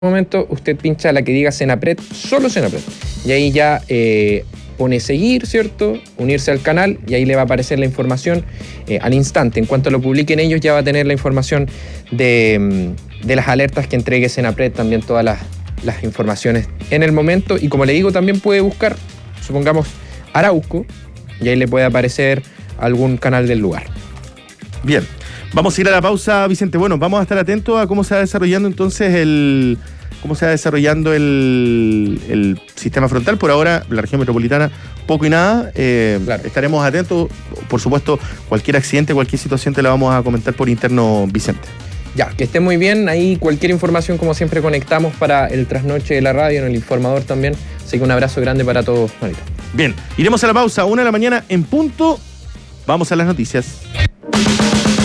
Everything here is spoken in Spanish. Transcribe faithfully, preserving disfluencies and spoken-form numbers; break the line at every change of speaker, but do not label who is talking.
momento usted pincha la que diga Senapred, solo Senapred, y ahí ya eh, pone seguir, ¿cierto? Unirse al canal, y ahí le va a aparecer la información eh, al instante. En cuanto lo publiquen ellos, ya va a tener la información de, de las alertas que entregue Senapred, también todas las, las informaciones en el momento. Y como le digo, también puede buscar, supongamos, Arauco, y ahí le puede aparecer algún canal del lugar.
Bien, vamos a ir a la pausa, Vicente. Bueno, vamos a estar atentos a cómo se va desarrollando entonces el cómo se va desarrollando el, el sistema frontal. Por ahora, la región metropolitana, poco y nada. Eh, claro. Estaremos atentos. Por supuesto, cualquier accidente, cualquier situación te la vamos a comentar por interno, Vicente.
Ya, que esté muy bien. Ahí cualquier información, como siempre, conectamos para el trasnoche de la radio, en el informador también. Así que un abrazo grande para todos, Manito.
Bien, iremos a la pausa, una de la mañana en punto. Vamos a las noticias.